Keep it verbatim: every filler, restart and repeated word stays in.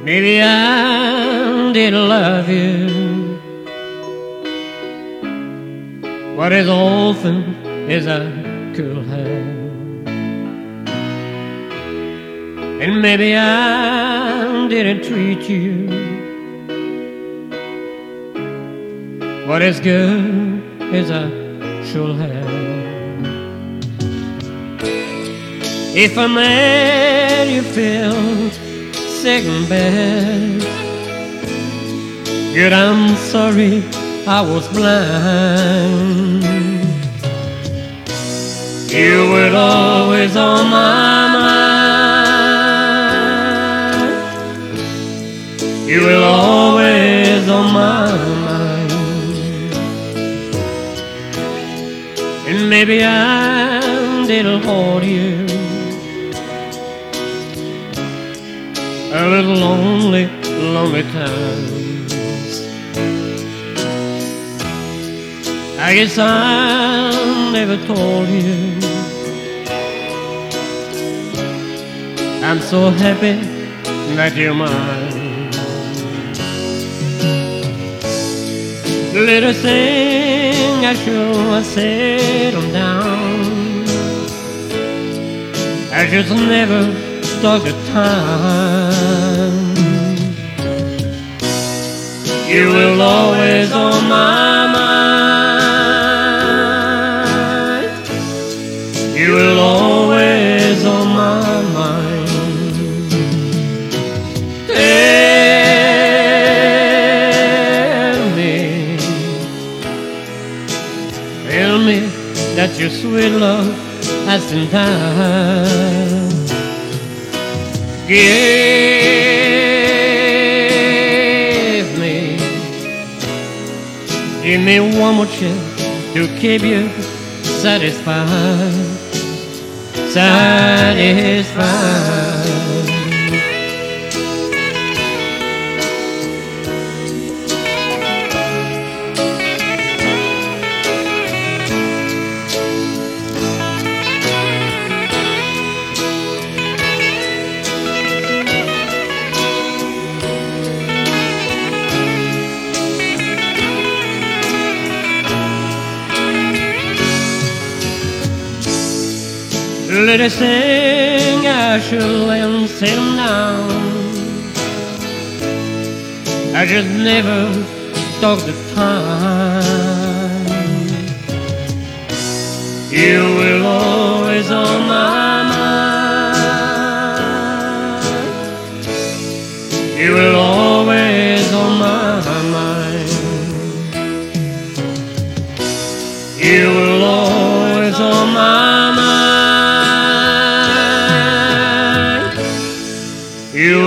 Maybe I didn't love you what is often as I could have, and maybe I didn't treat you what as good as I should have. If I made you feel second best, good, I'm sorry I was blind. You were always on my mind. You were always on my mind. And maybe I didn't hold you a little lonely, lonely times. I guess I never told you I'm so happy that you're mine. Little thing I should have settled down, I just never took the time. You will always on my mind. You will always on my mind. Tell me, tell me that your sweet love has been time. Give me, give me one more chance to keep you satisfied, satisfied. Let us sing, I should and settle down. I just never took the time. You will always on my mind. You will always on my mind. You will always on my mind. You